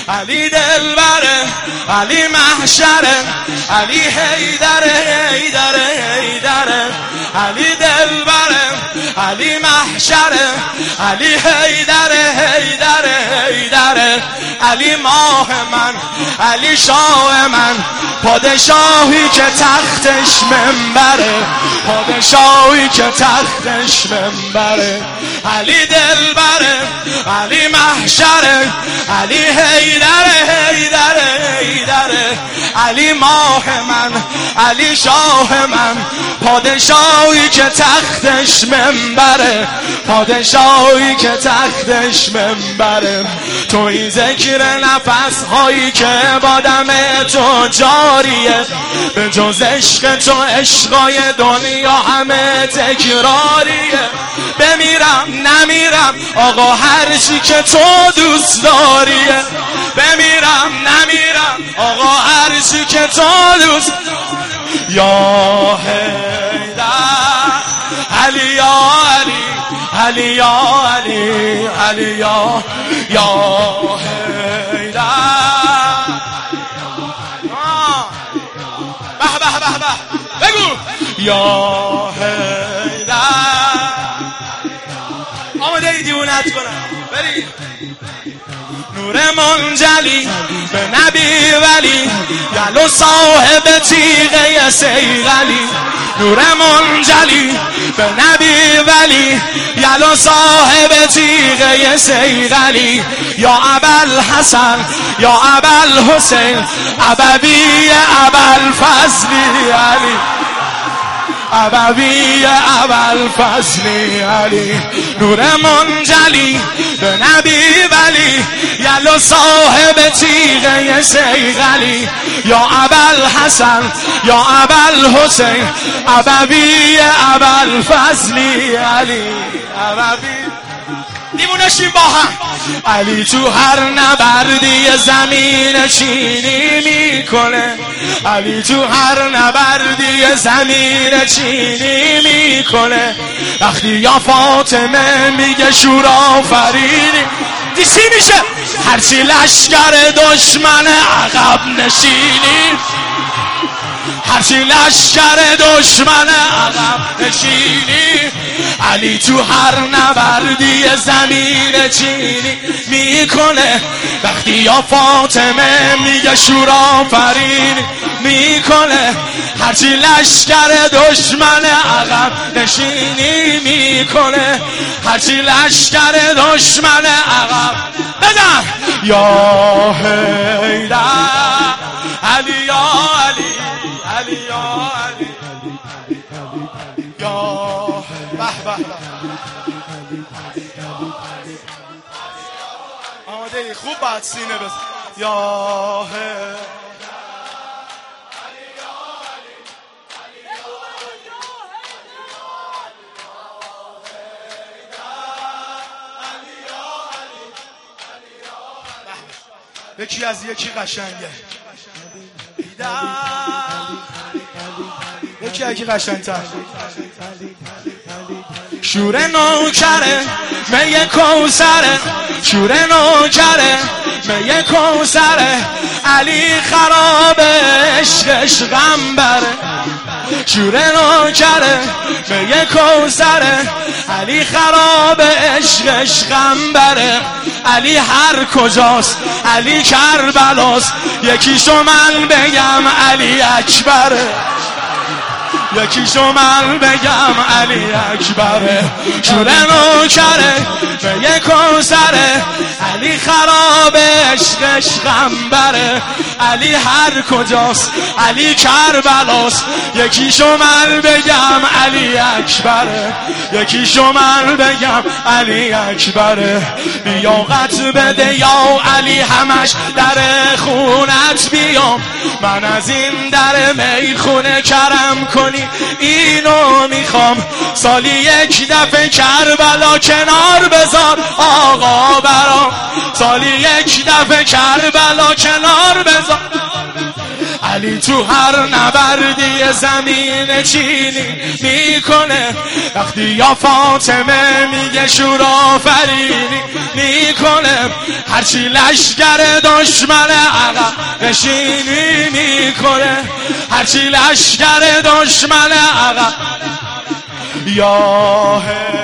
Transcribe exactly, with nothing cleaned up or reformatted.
علی دلبره، علی محشره، علی حیدره حیدره حیدره، علی دلبره، علی محشره، علی حیدره حیدره حیدره، علی ماه من، علی شاه من، پادشاهی که تختش منبره، پادشاهی که تختش منبره، علی دلبره، علی محشره، علی حیدره حیدره حیدره، علی ماه من، علی شاه من، پادشاهی که تختش منبره، پادشاهی که تختش منبره. توی ذکر نفس هایی که با دم تو جاریه، به جز عشق تو عشقای دنیا همه تکراریه. بمیرم نمیرم آقا هرچی که تو دوست داریه، بمیرم نمیرم آقا هرچی که تو دوست. یا حیدر علی یا علی، علی یا علی، علی یا یا حیدر. به به به به بگو یا حیدر. آماده ای دیوونت کنم بری. نور منجلی به نبی ولی، یلو صاحب تیغه سیغلی. نور منجلی به نبی ولی، یلو صاحب تیغه سیغلی. یا ابوالحسن یا ابوالحسین، ابوی ابوالفضل علی، ابوی ابوالفضل علی. نور منجلی به نبی ولی، یلو صاحب تیغه سیغلی. یا ابوالحسن یا ابوالحسین، ابوی ابوالفضل علی، ابوی. دیوونشیم با هم. علی تو هر نبردی زمین چینی میکنه، علی تو هر نبردی زمین چینی میکنه. وقتی یا فاطمه میگه شورا فرینی، دیسی میشه هرچی لشکر دشمن عقب نشینی، هرچی لشکر دشمن عقب نشینی. علی تو هر نبردی زمین چینی میکنه. وقتی یا فاطمه میگه شورا فرینی میکنه، هرچی لشکر دشمن عقب نشینی میکنه، هرچی لشکر دشمن عقب. بزن یا حیدر علی یا علی، علی یا علی یا به به. آماده ای خوب بعد سینه بس. یا یکی از یکی قشنگه، یکی از یکی قشنگتر. شور نوکره می کوثره، شور نوکره می کوثره. علی خراب عشقش غم بره، شور نوکره می کوثره. علی خراب عشقش غم بره. علی هر کجاست علی کربلاست، یکیشو من بگم علی اکبره، یکیشو من بگم علی اکبره. شور نوکره به کوثره، علی خراب عشقش غم بره. علی هر کجاست علی کربلاست، یکیشو من بگم علی اکبره، یکیشو من بگم علی اکبره. لیاقت بده یا علی همش در خونت بیام، من از این در میخونه کرم کنی اینو میخوام. سالی یک دفعه کربلا کنار بذار آقا برام، سالی یک دفعه کربلا کنار بذار. علی تو هر نبردی زمین چینی میکنه وقتی یا فاطمه میگه شورآفرینی میکنه هرچی لشگر دشمن عقب نشینی میکنه هرچی لشگر دشمن عقب یا